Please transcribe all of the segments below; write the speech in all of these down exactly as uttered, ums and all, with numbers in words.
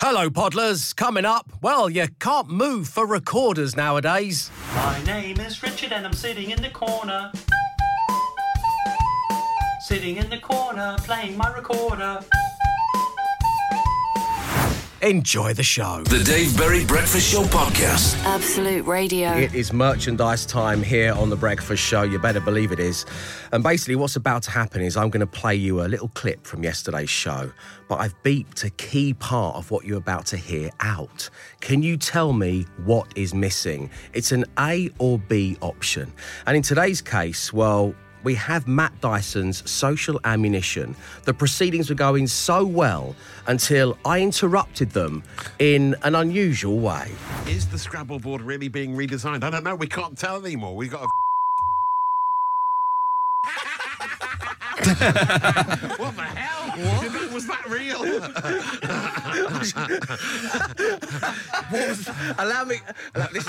Hello, Podlers. Coming up, well, you can't move for recorders nowadays. My name is Richard and I'm sitting in the corner. Sitting in the corner, playing my recorder. Enjoy the show. The Dave Berry Breakfast Show Podcast. Absolute Radio. It is merchandise time here on The Breakfast Show. You better believe it is. And basically what's about to happen is I'm going to play you a little clip from yesterday's show, but I've beeped a key part of what you're about to hear out. Can you tell me what is missing? It's an A or B option. And in today's case, well, we have Matt Dyson's social ammunition. The proceedings were going so well until I interrupted them in an unusual way. Is the Scrabble board really being redesigned? I don't know. We can't tell anymore. We've got a... What the hell? What? Was that real? What was... Allow me... Allow... This...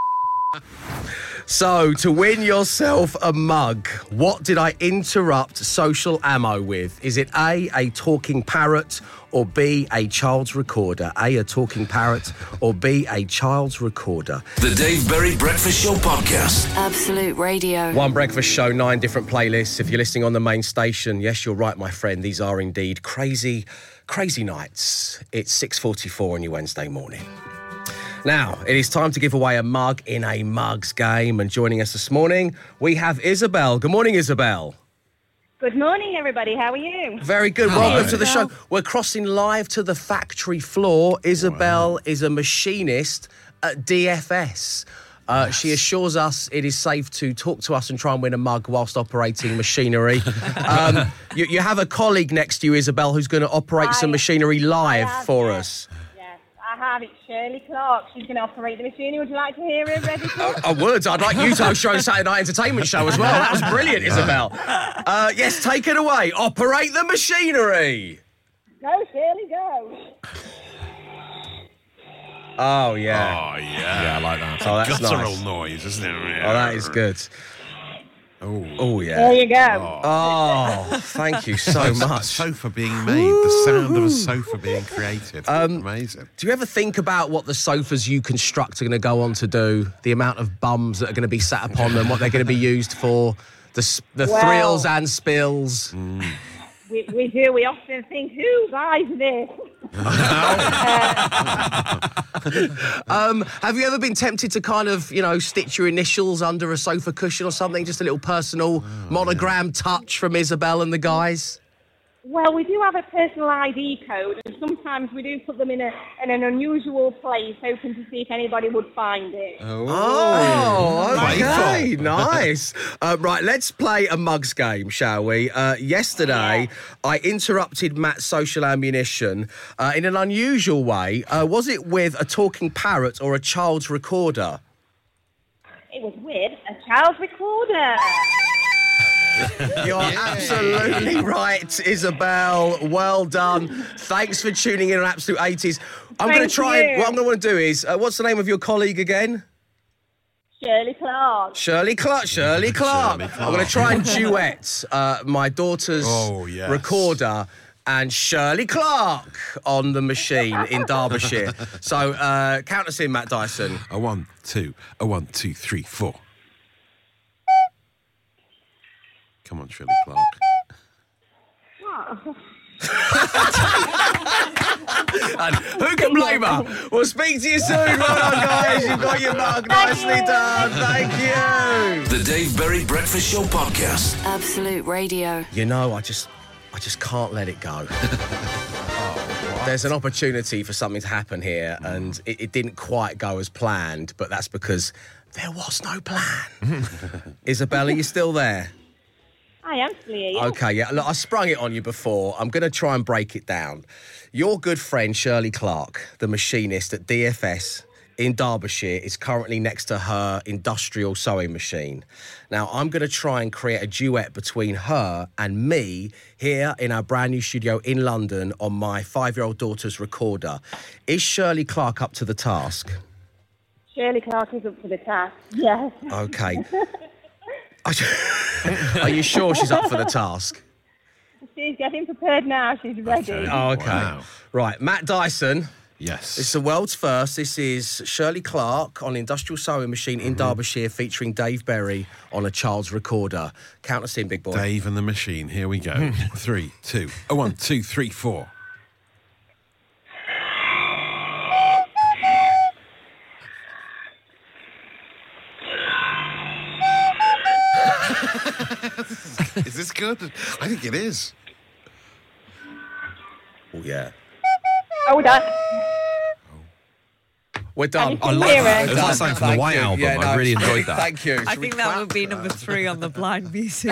So, to win yourself a mug, what did I interrupt social ammo with? Is it A, a talking parrot, or B, a child's recorder? A, a talking parrot, or B, a child's recorder? The Dave Berry Breakfast Show Podcast. Absolute Radio. One breakfast show, nine different playlists. If you're listening on the main station, yes, you're right, my friend. These are indeed crazy, crazy nights. It's six forty-four on your Wednesday morning. Now, it is time to give away a mug in a mugs game. And joining us this morning, we have Isabel. Good morning, Isabel. Good morning, everybody. How are you? Very good. Hello. Welcome to the show. We're crossing live to the factory floor. Isabel wow. is a machinist at D F S. Uh, yes. She assures us it is safe to talk to us and try and win a mug whilst operating machinery. um, you, you have a colleague next to you, Isabel, who's going to operate I, some machinery live have, for yes. us. I have. It's Shirley Clark. She's going to operate the machinery. Would you like to hear her ready? I, I would. I'd like you to host your own Saturday night entertainment show as well. That was brilliant, Isabel. Uh, yes, take it away. Operate the machinery. Go, Shirley, go. Oh, yeah. Oh, yeah. Yeah, I like that. It's oh, a that's guttural nice. noise, isn't it? Oh, that is good. Oh, oh yeah. There you go. Oh, thank you so much. A sofa being made, the sound of a sofa being created. Um, Amazing. Do you ever think about what the sofas you construct are going to go on to do? The amount of bums that are going to be sat upon them, what they're going to be used for, the the well, thrills and spills. Mm. We, we do. We often think, who buys this? um, have you ever been tempted to kind of, you know, stitch your initials under a sofa cushion or something? Just a little personal oh, monogram yeah. touch from Isabel and the guys? Well, we do have a personal I D code, and sometimes we do put them in, a, in an unusual place, hoping to see if anybody would find it. Oh, oh okay, nice. Uh, right, let's play a mugs game, shall we? Uh, yesterday, yeah. I interrupted Matt's social ammunition uh, in an unusual way. Uh, was it with a talking parrot or a child's recorder? It was with a child's recorder. You're yeah. absolutely right, Isabel. Well done. Thanks for tuning in on Absolute eighties. I'm going to try you. and what I'm going to want to do is, uh, what's the name of your colleague again? Shirley Clark. Shirley Clark. Shirley Clark. Shirley Clark. I'm going to try and duet uh, my daughter's oh, yes. recorder and Shirley Clark on the machine in Derbyshire. So uh, count us in, Matt Dyson. A one, two, a one, two, three, four. Come on, Shirley Clark. And who can blame her? We'll speak to you soon. Well done, guys. You've got your mug. Nicely done. Thank you. The Dave Berry Breakfast Show Podcast. Absolute Radio. You know, I just, I just can't let it go. oh, There's an opportunity for something to happen here, and it, it didn't quite go as planned, but that's because there was no plan. Isabella, you still there? I am still here, yeah. Okay, yeah. Look, I sprung it on you before. I'm going to try and break it down. Your good friend, Shirley Clark, the machinist at D F S in Derbyshire, is currently next to her industrial sewing machine. Now, I'm going to try and create a duet between her and me here in our brand new studio in London on my five-year-old daughter's recorder. Is Shirley Clark up to the task? Shirley Clark is up to the task, yes. Okay. Are you sure she's up for the task? She's getting prepared now. She's ready. Okay. Oh, okay. Wow. Right. Matt Dyson, Yes. It's the world's first. This is Shirley Clarke on Industrial Sewing Machine in Mm-hmm. Derbyshire, featuring Dave Berry on a child's recorder. Count us in, big boy. Dave and the Machine. Here we go. three, two, oh, one, two, three, four. Is this good? I think it is. Oh, yeah. Oh, done. We're done. I like that. It was like something from the Thank White you. Album. Yeah, I no, really enjoyed that. Thank you. I Should we think that clap would be for number three on the blind music.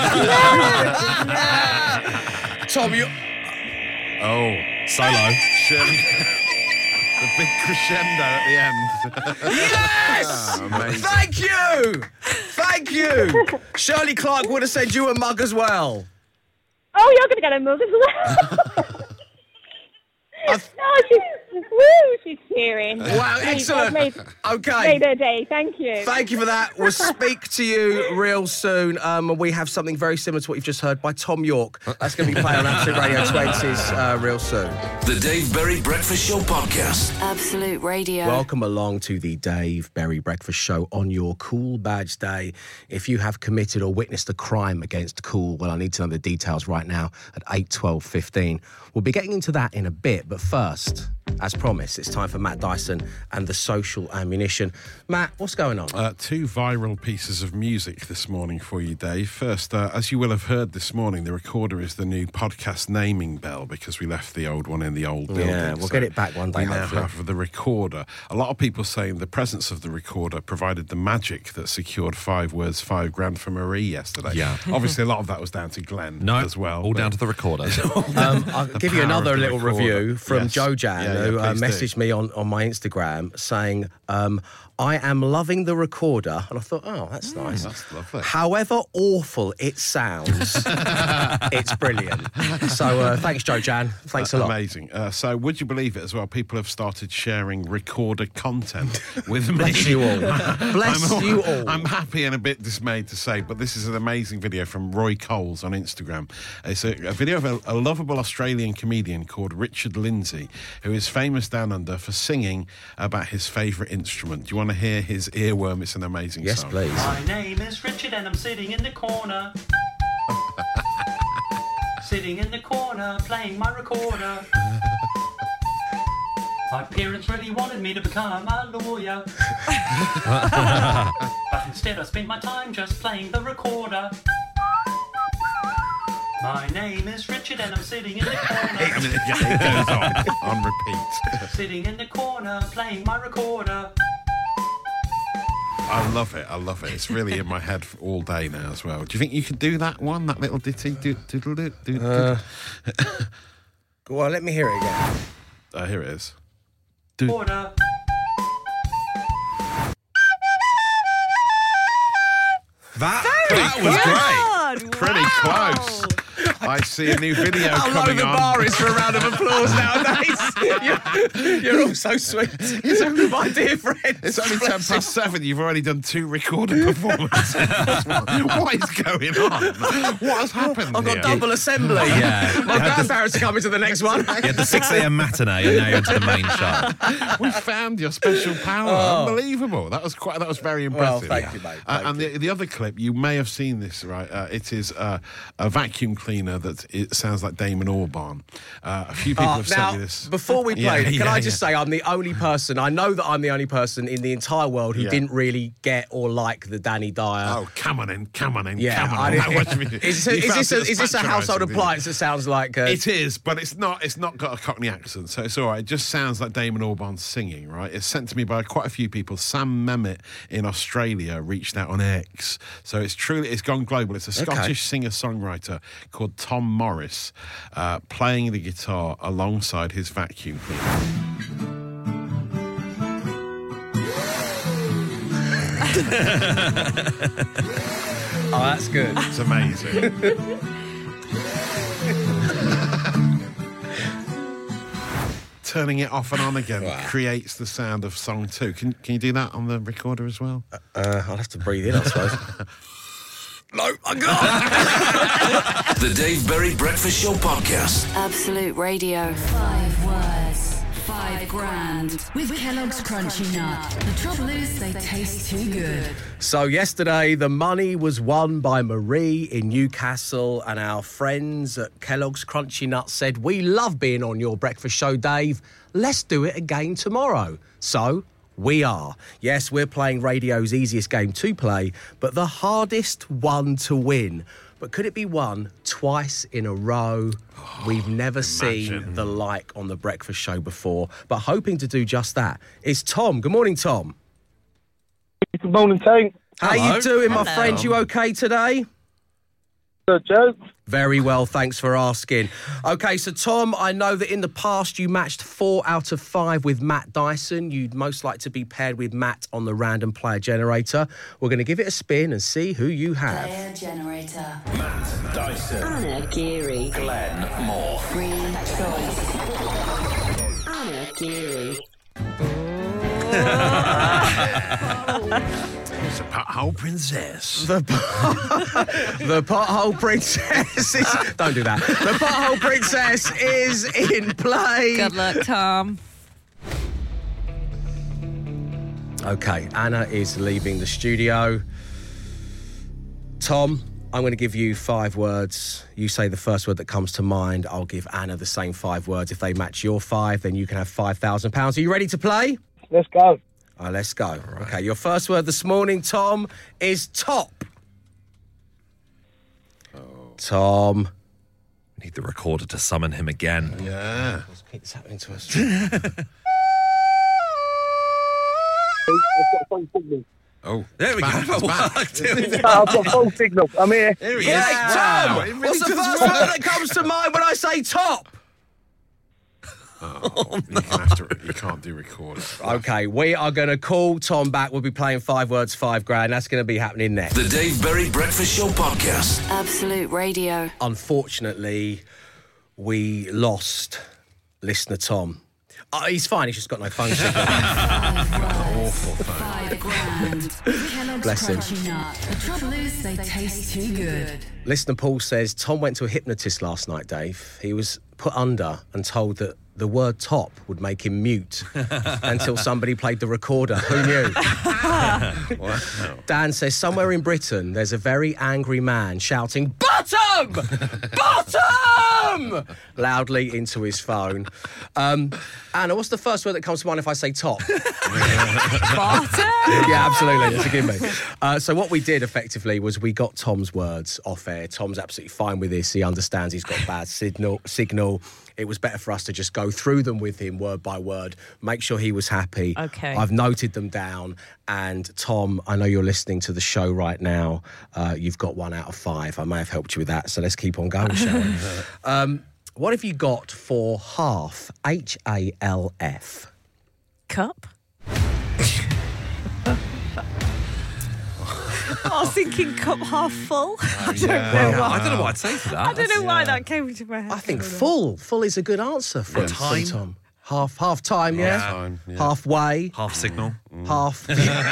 Tom, you... Oh, Solo. Shirley. The big crescendo at the end. Yes! Oh, amazing. Thank you! Thank you! Shirley Clarke would have sent you a mug as well. Oh, you're going to get a mug as well. No, she's, woo, she's cheering. Wow, Made- excellent. Made, Okay. made her day. Thank you. Thank you for that. We'll speak to you real soon. Um, we have something very similar to what you've just heard by Tom York. That's going to be playing on Absolute Radio twenties uh, real soon. The Dave Berry Breakfast Show Podcast. Absolute Radio. Welcome along to the Dave Berry Breakfast Show on your Cool Badge Day. If you have committed or witnessed a crime against Cool, well, I need to know the details right now at eight, twelve, fifteen. We'll be getting into that in a bit, but first, as promised, it's time for Matt Dyson and the Social Ammunition. Matt, what's going on? Uh, two viral pieces of music this morning for you, Dave. First, uh, as you will have heard this morning, the recorder is the new podcast naming bell because we left the old one in the old building. Yeah, we'll so get it back one day, We now hopefully. have the recorder. A lot of people saying the presence of the recorder provided the magic that secured five words, five grand for Marie yesterday. Yeah. Obviously, a lot of that was down to Glenn No, as well. all but- down to the recorder. Um, I'll give you power another of the little recorder. review from Yes. Joe Jan, Yeah, yeah, who uh, please do. messaged me on, on my Instagram saying, um, I am loving the recorder. And I thought, oh, that's nice. That's lovely. However awful it sounds, it's brilliant. So uh, thanks, Joe Jan. Thanks a lot. Amazing. Uh, so, would you believe it as well? People have started sharing recorder content with me. Bless you all. Bless I'm, you all. I'm happy and a bit dismayed to say, but this is an amazing video from Roy Coles on Instagram. It's a, a video of a, a lovable Australian comedian called Richard Lindsay, who is famous down under for singing about his favourite instrument. Do you want to hear his earworm? It's an amazing Yes, song. please. My name is Richard and I'm sitting in the corner. Sitting in the corner, playing my recorder. My parents really wanted me to become a lawyer. But instead I spent my time just playing the recorder. My name is Richard and I'm sitting in the I corner. mean, it, it goes on, on repeat. Sitting in the corner, playing my recorder. I love it. I love it. It's really in my head for all day now as well. Do you think you could do that one, that little ditty? Do, do, do, do, do, Uh, Go on, let me hear it again. uh, here it is. Recorder. That, that was great. God, Pretty wow. close. I see a new video How low coming the on. bar is for a round of applause nowadays. you're, you're all so sweet. It's only my dear friend. It's only ten past seven. You've already done two recorded performances. What is going on? What has happened I've got here? double assembly. Yeah. My grandparents are coming to the next one. You had the six a.m. matinee and now you're into the main show. We found your special power. Unbelievable. That was quite. That was very Well, impressive. thank you, mate. Uh, Thank and the, the other clip, you may have seen this, right? Uh, it is uh, a vacuum cleaner that it sounds like Damon Albarn. Uh, a few people Uh, have sent now, me this. before we play, Yeah, it, can yeah, I just yeah. say I'm the only person, I know that I'm the only person in the entire world who Yeah. didn't really get or like the Danny Dyer. Oh, come on in, come on in, yeah. come I on in. didn't- What do you mean? is, You is felt this a, it was is this a household patronising, didn't you? appliance that sounds like... Uh, It is, but it's not. It's not got a Cockney accent, so it's all right. It just sounds like Damon Albarn singing, right? It's sent to me by quite a few people. Sam Mehmet in Australia reached out on X, so it's truly it's gone global. It's a Okay. Scottish singer-songwriter called Tom Morris, uh, playing the guitar alongside his vacuum cleaner. oh, that's good. It's amazing. Turning it off and on again Wow. creates the sound of song two. Can can you do that on the recorder as well? Uh, I'll have to breathe in, I suppose. No, I got The Dave Berry Breakfast Show Podcast. Absolute Radio. Five words, five grand with Kellogg's Crunchy Nut. The trouble is, they taste too good. So yesterday, the money was won by Marie in Newcastle, and our friends at Kellogg's Crunchy Nut said, we love being on your breakfast show, Dave. Let's do it again tomorrow. So we are. Yes, we're playing radio's easiest game to play, but the hardest one to win. But could it be won twice in a row? Oh, We've never imagine. seen the like on the breakfast show before, but hoping to do just that is Tom. Good morning, Tom. Good morning, Tank. How Hello. you doing, my Hello. friend? You okay today? Good, Joe. Very well, thanks for asking. OK, so, Tom, I know that in the past you matched four out of five with Matt Dyson. You'd most like to be paired with Matt on the random player generator. We're going to give it a spin and see who you have. Player generator. Matt Dyson. Anna Geary. Glenn Moore. Free choice. Anna Geary. It's a pothole princess. The, the pothole princess is... Don't do that. The pothole princess is in play. Good luck, Tom. OK, Anna is leaving the studio. Tom, I'm going to give you five words. You say the first word that comes to mind. I'll give Anna the same five words. If they match your five, then you can have five thousand pounds. Are you ready to play? Let's go. All right, let's go. Right. OK, your first word this morning, Tom, is top. Oh. Tom. Need the recorder to summon him again. Yeah. What's keeps happening to us? Oh, there we back, go. I've got full signal. I'm here. Here he Great, is. Tom! Wow. Really What's the first work. word that comes to mind when I say top? Oh, you, can have to, you can't do recorders. OK, we are going to call Tom back. We'll be playing five words, five grand. That's going to be happening next. The Dave Berry Breakfast Show Podcast. Absolute Radio. Unfortunately, we lost listener Tom. Oh, he's fine. He's just got no phone signal. Awful phone. Five grand with Kellogg's Bless him. Crunchy Nut. The trouble is, they taste too good. Listener Paul says, Tom went to a hypnotist last night, Dave. He was put under and told that the word top would make him mute until somebody played the recorder. Who knew? Wow. Dan says, somewhere in Britain, there's a very angry man shouting, bottom! Bottom! loudly into his phone. Um, Anna, what's the first word that comes to mind if I say top? Bottom? Yeah, absolutely. Forgive me. Uh, so what we did effectively was we got Tom's words off air. Tom's absolutely fine with this. He understands he's got bad signal. signal. It was better for us to just go through them with him word by word, make sure he was happy. Okay. I've noted them down. And Tom, I know you're listening to the show right now. Uh, you've got one out of five. I may have helped you with that. So let's keep on going, shall we? um, what have you got for half? H A L F. Cup? I was thinking cup half full. I don't yeah. know why. I don't know what I'd say to that. I don't know yeah. why that came into my head. I think full. Full is a good answer for, Yeah. from Tom. Half, half time, yeah? Half time, yeah. Halfway. Half signal. Half.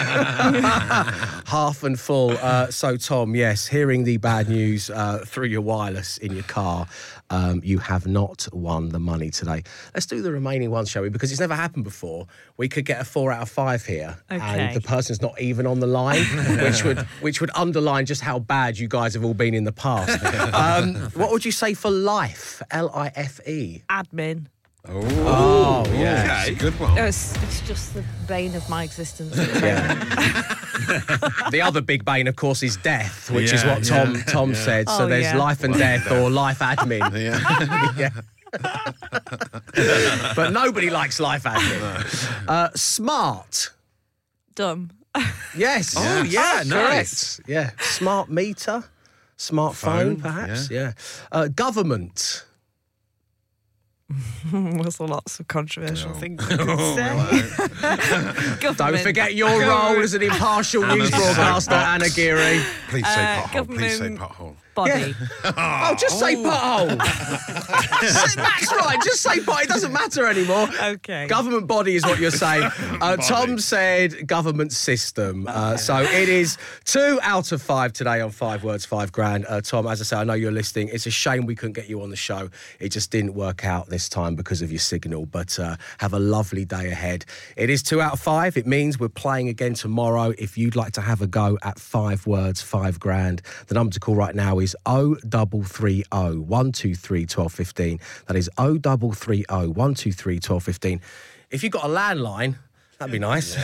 Half and full. Uh, so, Tom, yes, hearing the bad news uh, through your wireless in your car, um, you have not won the money today. Let's do the remaining ones, shall we? Because it's never happened before. We could get a four out of five here, Okay. and the person's not even on the line, which would which would underline just how bad you guys have all been in the past. Um, what would you say for life? L I F E. Admin. Oh, Oh, yeah. It's a good one. It's, it's just the bane of my existence. Yeah. The other big bane, of course, is death, which is Yeah, what Tom yeah, Tom yeah. said. So Oh, there's yeah. life and death or life admin. Yeah. Yeah. But nobody likes life admin. Uh, smart. Dumb. Yes. Oh, yeah, nice. Correct. Yeah. Smart meter. Smartphone, Phone, perhaps. Yeah. Uh, government. There's lots of controversial Oh. things I could say. Don't Government. forget your role as an impartial news broadcaster, Anna Geary. Please say Uh, pothole. Please say government- pothole. Body. Oh, just say butthole. Matt's right. Just say butthole. It doesn't matter anymore. Okay. Government body is what you're saying. Uh, Tom said government system. Uh, so it is two out of five today on Five Words, Five Grand. Uh, Tom, as I say, I know you're listening. It's a shame we couldn't get you on the show. It just didn't work out this time because of your signal. But uh, have a lovely day ahead. It is two out of five. It means we're playing again tomorrow. If you'd like to have a go at Five Words, Five Grand, the number to call right now is oh double three oh, one two three, one two one five. That is oh double three oh, one two three, one two one five. If you've got a landline, that'd be nice.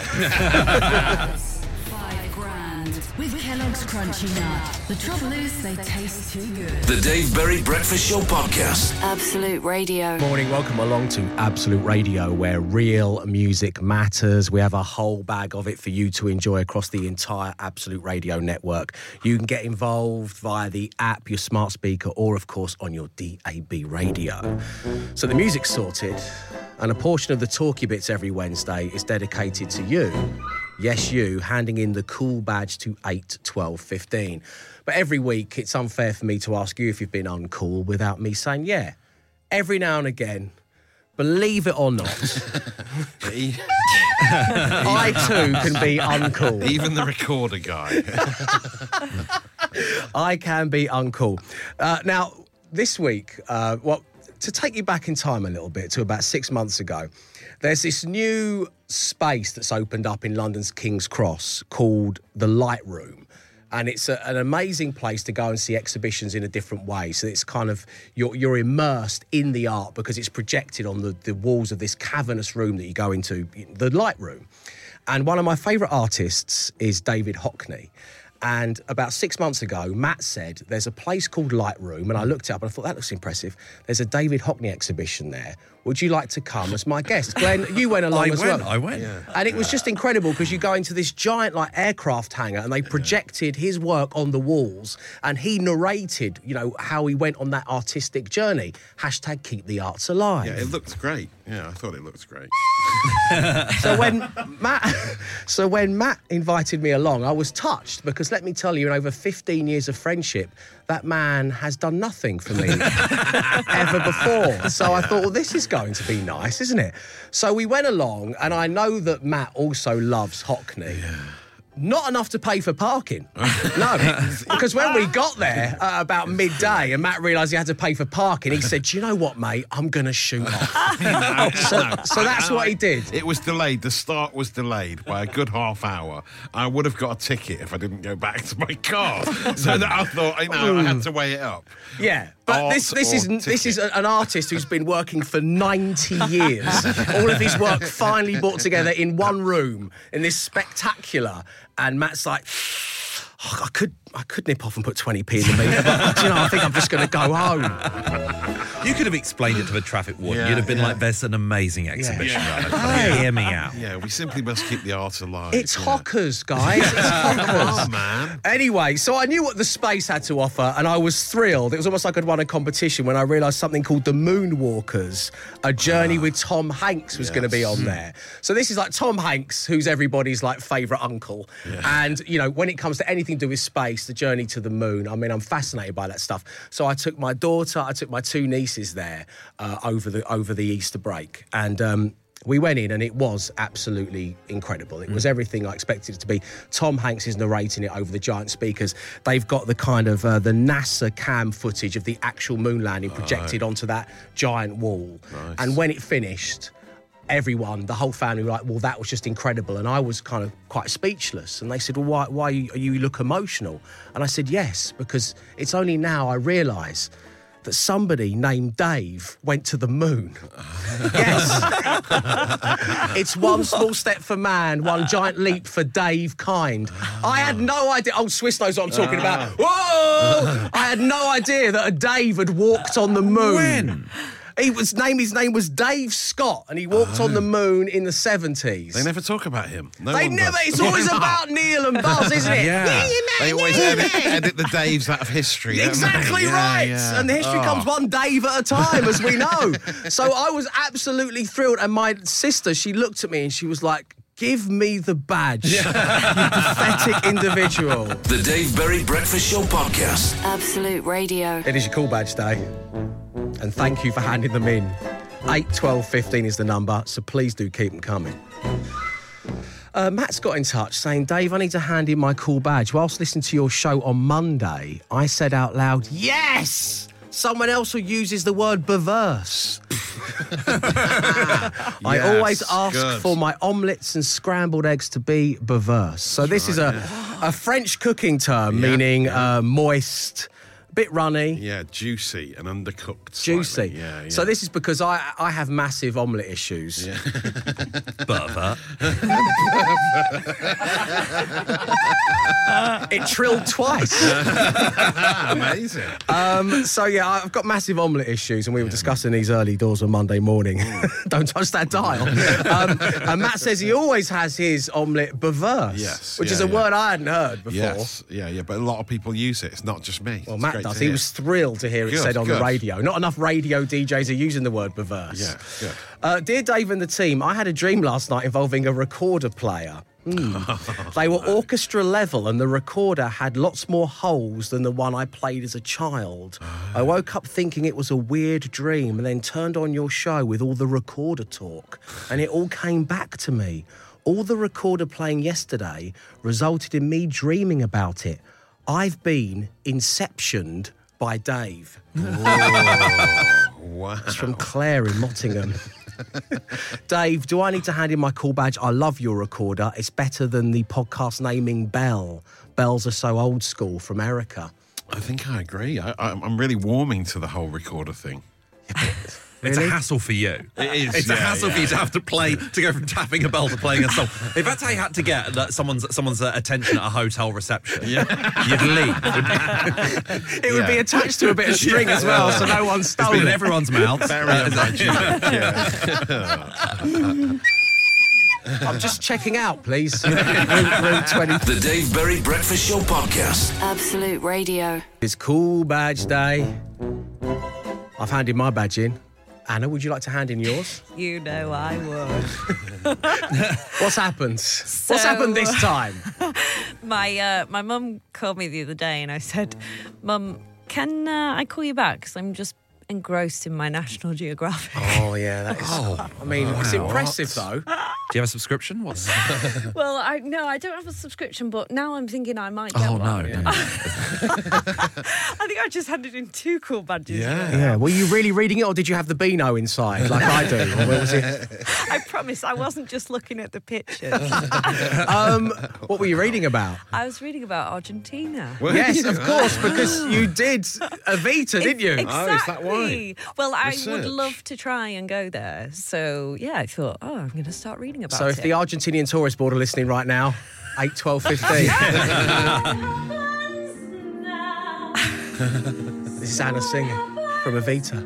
Five grand with Kellogg's Crunchy Nut. The trouble is, they taste too good. The Dave Berry Breakfast Show Podcast. Absolute Radio. Morning, welcome along to Absolute Radio, where real music matters. We have a whole bag of it for you to enjoy across the entire Absolute Radio network. You can get involved via the app, your smart speaker, or of course on your D A B radio. So the music's sorted, and a portion of the talky bits every Wednesday is dedicated to you. Yes, you, handing in the cool badge to eight, twelve, fifteen. But every week, it's unfair for me to ask you if you've been uncool without me saying, yeah, every now and again, believe it or not, I too can be uncool. Even the recorder guy. I can be uncool. Uh, now, this week, uh, well, to take you back in time a little bit to about six months ago, there's this new space that's opened up in London's King's Cross called the Light Room. And it's a, an amazing place to go and see exhibitions in a different way. So it's kind of, you're, you're immersed in the art because it's projected on the, the walls of this cavernous room that you go into, the Light Room. And one of my favourite artists is David Hockney. And about six months ago, Matt said, there's a place called Light Room, and I looked it up and I thought, that looks impressive. There's a David Hockney exhibition there. Would you like to come as my guest? Glenn, you went along I as went, well. I went. Yeah. And it was just incredible because you go into this giant like aircraft hangar and they projected his work on the walls and he narrated, you know, how he went on that artistic journey. Hashtag keep the arts alive. Yeah, it looked great. Yeah, I thought it looked great. So when Matt, so when Matt invited me along, I was touched because let me tell you, in over fifteen years of friendship, that man has done nothing for me ever before. So I thought, well, this is going to be nice, isn't it? So we went along, and I know that Matt also loves Hockney. Yeah. Not enough to pay for parking. No, because when we got there uh, about midday and Matt realised he had to pay for parking, he said, do you know what, mate? I'm going to shoot off. No, so, no. so that's I, I, what he did. It was delayed. The start was delayed by a good half hour. I would have got a ticket if I didn't go back to my car. So that I thought, you know, I had to weigh it up. Yeah, but Art this this or is ticket. this is an artist who's been working for ninety years. All of his work finally brought together in one room in this spectacular. And Matt's like, oh, I could I could nip off and put twenty p in the meter, but you know, I think I'm just going to go home. You could have explained it to the traffic warden. Yeah, You'd have been yeah. like, there's an amazing exhibition Yeah. running. Hey. Hear me out. Yeah, we simply must keep the art alive. It's yeah. Hockers, guys. It's Hockers. Oh, man. Anyway, so I knew what the space had to offer, and I was thrilled. It was almost like I'd won a competition when I realised something called the Moonwalkers, a journey Ah. with Tom Hanks was going to be Yes. on there. So this is like Tom Hanks, who's everybody's like favourite uncle. Yeah. And, you know, when it comes to anything to do with space, the journey to the moon, I mean, I'm fascinated by that stuff. So I took my daughter, I took my two nieces there uh, over the over the Easter break. And um, we went in and it was absolutely incredible. It was everything I expected it to be. Tom Hanks is narrating it over the giant speakers. They've got the kind of uh, the NASA cam footage of the actual moon landing projected onto that giant wall. Nice. And when it finished, everyone, the whole family were like, well, that was just incredible. And I was kind of quite speechless. And they said, well, why, why you, you look emotional? And I said, yes, because it's only now I realise that somebody named Dave went to the moon. Yes. It's one small step for man, one giant leap for Dave Kind. I had no idea. Oh, Swiss knows what I'm talking about. Whoa! I had no idea that a Dave had walked on the moon. When? He was name. His name was Dave Scott, and he walked oh. on the moon in the seventies. They never talk about him. No they one never. does. It's always about Neil and Buzz, isn't it? Yeah. yeah They always edit, edit the Daves out of history. don't they? Exactly yeah, right. Yeah. And the history oh. comes one Dave at a time, as we know. So I was absolutely thrilled. And my sister, she looked at me and she was like, Give me the badge, you pathetic individual. The Dave Berry Breakfast Show Podcast. Absolute Radio. It is your cool badge day. And thank you for handing them in. eight twelve fifteen is the number, so please do keep them coming. Uh, Matt's got in touch saying, Dave, I need to hand in my cool badge. Whilst listening to your show on Monday, I said out loud, yes! Someone else who uses the word perverse. I Yes, always ask good. for my omelettes and scrambled eggs to be perverse. So this is a, a French cooking term, Yeah, meaning yeah. Uh, moist, a bit runny. Yeah, juicy and undercooked. Juicy. Slightly. Yeah, yeah. So this is because I I have massive omelette issues. Yeah. Pervert. It trilled twice. Amazing. Um, so yeah, I've got massive omelette issues, and we were discussing these early doors on Monday morning. Don't touch that dial. Um, and Matt says he always has his omelette perverse, Yes, which yeah, is a yeah. word I hadn't heard before. Yes, yeah, yeah, but a lot of people use it. It's not just me. Well, It's Matt great does. to He hear. was thrilled to hear it Good, said on good. the radio. Not enough radio D Js are using the word perverse. Yeah, good. Uh, dear Dave and the team, I had a dream last night involving a recorder player. Hmm. They were orchestra level, and the recorder had lots more holes than the one I played as a child. I woke up thinking it was a weird dream, and then turned on your show with all the recorder talk, and it all came back to me. All the recorder playing yesterday resulted in me dreaming about it. I've been inceptioned by Dave. Wow. It's from Claire in Mottingham. Dave, do I need to hand in my call badge? I love your recorder. It's better than the podcast naming Bell. Bells are so old school from Erica. I think I agree. I, I, I'm really warming to the whole recorder thing. It's a hassle for you. It is, It's a yeah, hassle yeah. for you to have to play, to go from tapping a bell to playing a song. If that's how you had to get that someone's someone's uh, attention at a hotel reception, you'd leave. It would be attached to a bit of string as well, so no one It's stole been in it. everyone's mouth. Very unhygienic, yeah. I'm just checking out, please. room, room twenty. The Dave Berry Breakfast Show Podcast. Absolute Radio. It's cool badge day. I've handed my badge in. Anna, would you like to hand in yours? You know I would. What's happened? What's happened this time? My uh, my mum called me the other day and I said, Mum, can uh, I call you back? Because I'm just engrossed in my National Geographic. Oh, yeah, that is... Oh, I mean, it's impressive, though. Do you have a subscription? What's Well, I no, I don't have a subscription, but now I'm thinking I might get Oh, one. no. no. I think I just handed in two cool badges. Yeah. Yeah, were you really reading it, or did you have the Beano inside, like I do? Or where was it? I promise I wasn't just looking at the pictures. Um, what were you reading about? I was reading about Argentina. Yes, of course, because you did Evita, didn't you? Exactly. Oh, is that why? Well, I Research. would love to try and go there. So, yeah, I thought, oh, I'm going to start reading about So it. if the Argentinian Tourist Board are listening right now, eight, twelve, fifteen. This is Anna singing from Evita.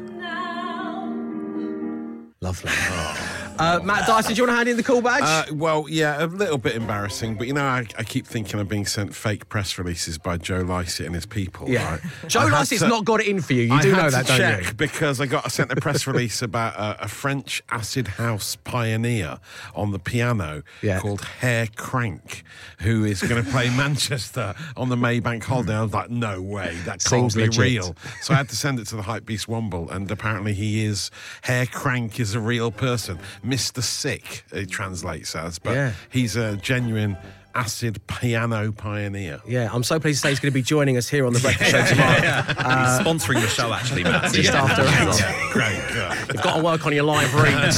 Lovely. Uh, Matt Dyson, do you want to hand in the call badge? Uh, well, yeah, a little bit embarrassing, but you know, I, I keep thinking I'm being sent fake press releases by Joe Lycett and his people. yeah. Right? Joe I had Lycett's to- not got it in for you. You I do had know to that, don't check you? because I got sent a press release about a, a French acid house pioneer on the piano Yeah. called Hare Crank, who is going to play Manchester on the Maybank holiday. I was like, no way, that Seems can't be legit. real. So I had to send it to the Hypebeast Womble, and apparently he is Hare Crank is a real person. Mister Sick, it translates as, but Yeah. he's a genuine acid piano pioneer. Yeah, I'm so pleased to say he's going to be joining us here on the Breakfast Show tomorrow. He's sponsoring the show, actually, Matt. Just after eight. Great, good. You've got to work on your live reads.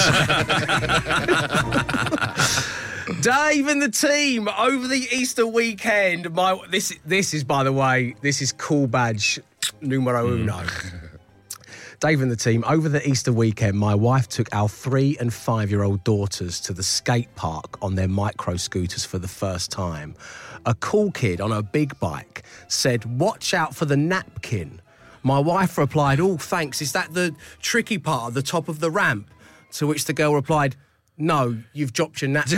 Dave and the team over the Easter weekend. My this this is, by the way, this is cool badge numero uno. Dave and the team, over the Easter weekend, my wife took our three and five-year-old daughters to the skate park on their micro scooters for the first time. A cool kid on a big bike said, "Watch out for the napkin." My wife replied, "Oh, thanks. Is that the tricky part at the top of the ramp?" To which the girl replied, "No, you've dropped your napkin."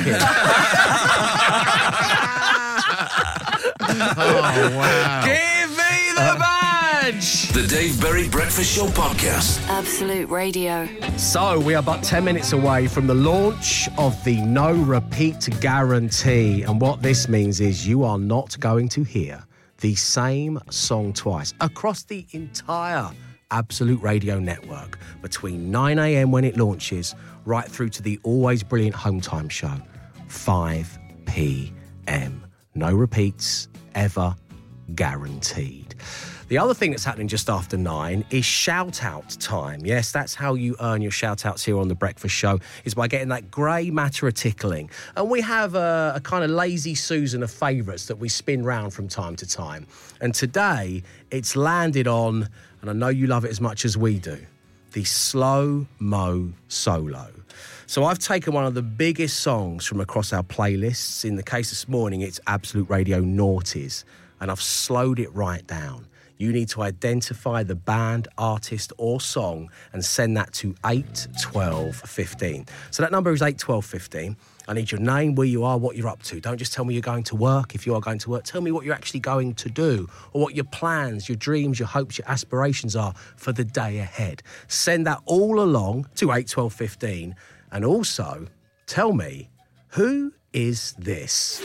Oh, wow. Give me the badge! Reg. The Dave Berry Breakfast Show Podcast. Absolute Radio. So, we are but ten minutes away from the launch of the no repeat guarantee. And what this means is you are not going to hear the same song twice across the entire Absolute Radio network between nine a.m. when it launches right through to the always brilliant home time show, five p.m. No repeats, ever, guaranteed. The other thing that's happening just after nine is shout-out time. Yes, that's how you earn your shout-outs here on The Breakfast Show, is by getting that grey matter of tickling. And we have a, a kind of lazy Susan of favourites that we spin round from time to time. And today, it's landed on, and I know you love it as much as we do, the Slow-Mo Solo. So I've taken one of the biggest songs from across our playlists. In the case this morning, it's Absolute Radio Noughties, and I've slowed it right down. You need to identify the band, artist or song and send that to eight twelve fifteen. So that number is eight twelve fifteen. I need your name, where you are, what you're up to. Don't just tell me you're going to work. If you are going to work, tell me what you're actually going to do or what your plans, your dreams, your hopes, your aspirations are for the day ahead. Send that all along to eight twelve fifteen. And also, tell me, who is this?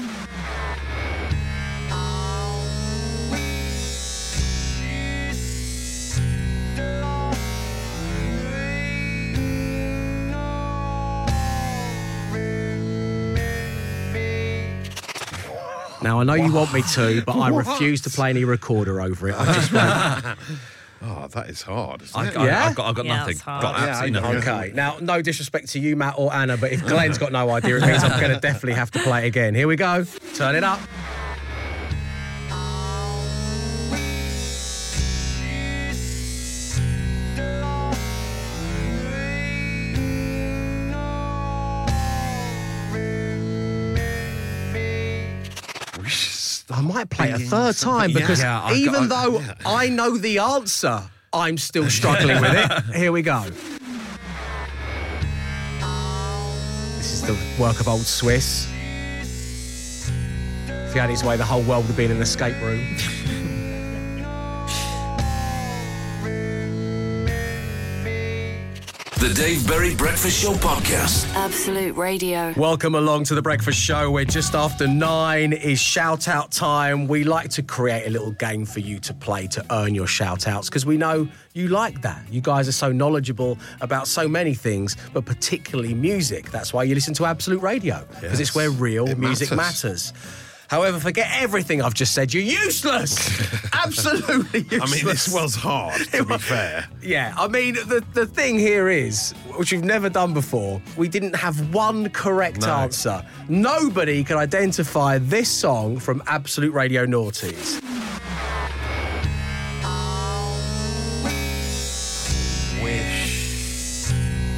Now, I know you want me to, but I refuse to play any recorder over it. I just won't. Oh, that is hard. Isn't I, it? I, Yeah? I've got, I've got Yeah, nothing. that's hard. Got absolutely Yeah, nothing. Okay, now, no disrespect to you, Matt or Anna, but if Glenn's got no idea, it means I'm going to definitely have to play it again. Here we go. Turn it up. I might play it a third time because Yeah, I even got- though yeah. I know the answer, I'm still struggling with it. Here we go. This is the work of Old Swiss. If he had his way, the whole world would be in an escape room. The Dave Berry Breakfast Show Podcast. Absolute Radio. Welcome along to The Breakfast Show. We're just after nine. Is shout-out time. We like to create a little game for you to play to earn your shout-outs because we know you like that. You guys are so knowledgeable about so many things, but particularly music. That's why you listen to Absolute Radio, because Yes. it's where real It music matters. matters. However, forget everything I've just said. You're useless. Absolutely useless. I mean, this was hard, to be fair. Yeah, I mean, the, the thing here is, which we've never done before, we didn't have one correct No. answer. Nobody can identify this song from Absolute Radio Noughties. Wish.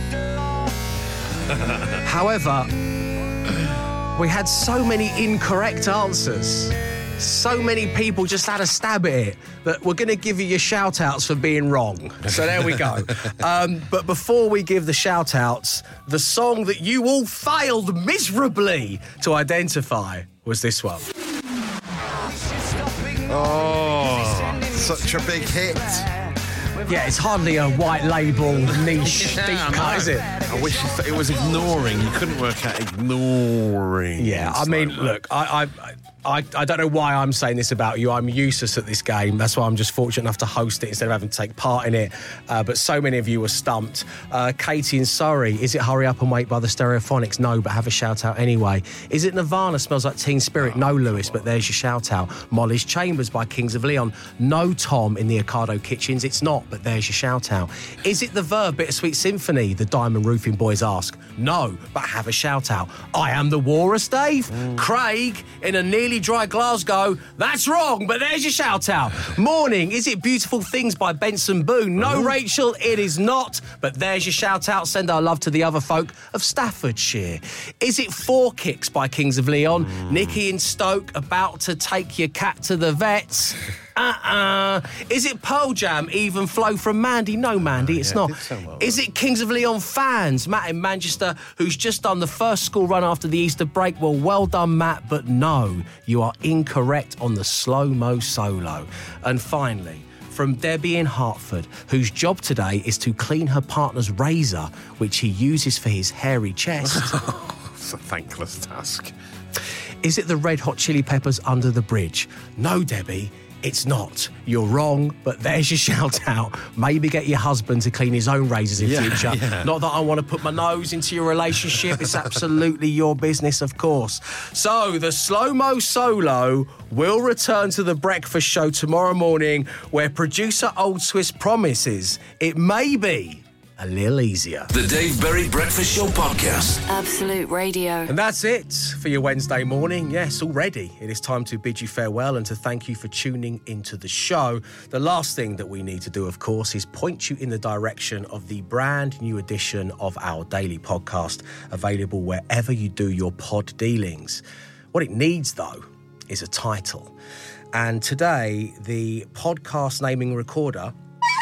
However, we had so many incorrect answers. So many people just had a stab at it that we're going to give you your shout-outs for being wrong. So there we go. um, but before we give the shout-outs, the song that you all failed miserably to identify was this one. Oh, such a big hit. Yeah, it's hardly a white label niche Yeah, deep I cut, know. is it? I wish it was ignoring. You couldn't work out ignoring. Yeah, I mean, look, I, I, I, I don't know why I'm saying this about you. I'm useless at this game. That's why I'm just fortunate enough to host it instead of having to take part in it. Uh, but so many of you were stumped. Uh, Katie in Surrey, is it Hurry Up and Wait by the Stereophonics? No, but have a shout out anyway. Is it Nirvana, Smells Like Teen Spirit? No, Lewis, but there's your shout out. Molly's Chambers by Kings of Leon. No, Tom in the Ocado Kitchens. It's not, but there's your shout out. Is it The Verve, Bittersweet Symphony? The Diamond Roofing Boys ask. No, but have a shout out. I Am the Walrus, Dave. Mm. Craig in a nearly dry Glasgow. That's wrong, but there's your shout out. Morning, is it Beautiful Things by Benson Boone? No, mm. Rachel, it is not, but there's your shout out. Send our love to the other folk of Staffordshire. Is it Four Kicks by Kings of Leon? Mm. Nikki in Stoke, about to take your cat to the vets. Uh-uh. Is it Pearl Jam, Even Flow from Mandy? No, Mandy, it's yeah, not. it did sound well. Is it Kings of Leon fans? Matt in Manchester, who's just done the first school run after the Easter break. Well, well done, Matt, but no, you are incorrect on the slow-mo solo. And finally, from Debbie in Hartford, whose job today is to clean her partner's razor, which he uses for his hairy chest. It's a thankless task. Is it the Red Hot Chili Peppers Under the Bridge? No, Debbie, it's not. You're wrong, but there's your shout out. Maybe get your husband to clean his own razors in Yeah, future. yeah. Not that I want to put my nose into your relationship. It's absolutely your business, of course. So the slow-mo solo will return to the breakfast show tomorrow morning, where producer Old Swiss promises it may be a little easier. The Dave Berry Breakfast Show Podcast. Absolute Radio. And that's it for your Wednesday morning. Yes, already it is time to bid you farewell and to thank you for tuning into the show. The last thing that we need to do, of course, is point you in the direction of the brand new edition of our daily podcast, available wherever you do your pod dealings. What it needs, though, is a title. And today, the podcast naming recorder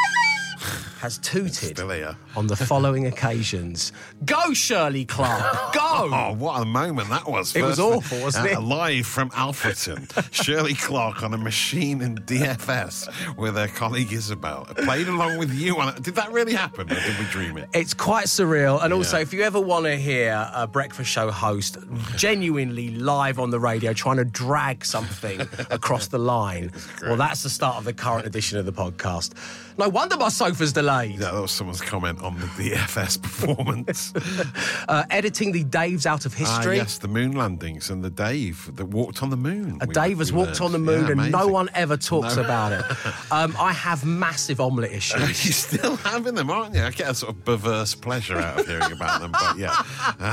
has tooted Still here. on the following occasions. Go, Shirley Clark, go! Oh, what a moment that was. It was First, awful, wasn't uh, it? Live from Alfreton, Shirley Clark on a machine in D F S with her colleague Isabel. Played along with you on it. Did that really happen, or did we dream it? It's quite surreal. And also, Yeah. if you ever want to hear a breakfast show host genuinely live on the radio trying to drag something across the line, well, that's the start of the current edition of the podcast. No wonder my sofa's delayed. Yeah, that was someone's comment on the D F S performance. Uh, editing the Daves out of Ah, history. yes, the moon landings and the Dave that walked on the moon. A we- Dave has we walked learned. on the moon Yeah, and no amazing. one ever talks No. about it. Um, I have massive omelette issues. You're still having them, aren't you? I get a sort of perverse pleasure out of hearing about them, but yeah.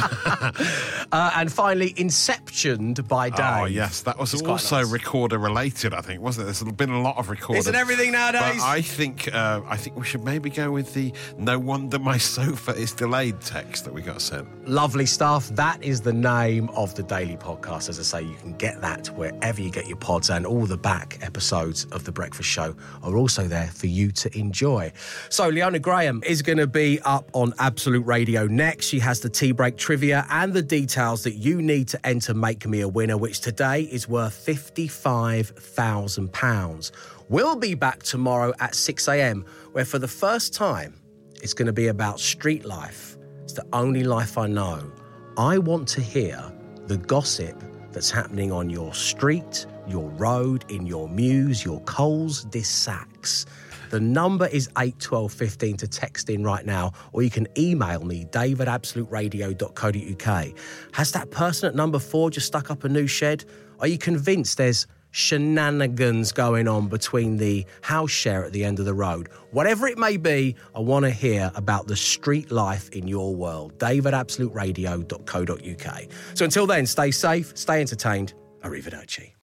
Uh, and finally, Inceptioned by Dave. Oh, yes, that was It's quite also nice. recorder related, I think, wasn't it? There's been a lot of recorders. Isn't everything nowadays? But I think uh, I think we should maybe go with the "No wonder my sofa is delayed" text that we got sent. Lovely stuff. That is the name of the daily podcast. As I say, you can get that wherever you get your pods, and all the back episodes of The Breakfast Show are also there for you to enjoy. So Leona Graham is going to be up on Absolute Radio next. She has the tea break trivia and the details that you need to enter Make Me a Winner, which today is worth fifty-five thousand pounds. We'll be back tomorrow at six a.m, where for the first time, it's going to be about street life. It's the only life I know. I want to hear the gossip that's happening on your street, your road, in your mews, your Coles des Sacs. The number is eight twelve fifteen to text in right now, or you can email me, dave at absolute radio dot co dot uk. Has that person at number four just stuck up a new shed? Are you convinced there's shenanigans going on between the house share at the end of the road? Whatever it may be, I want to hear about the street life in your world. dave at absolute radio dot co dot uk. So until then, stay safe, stay entertained. Arrivederci.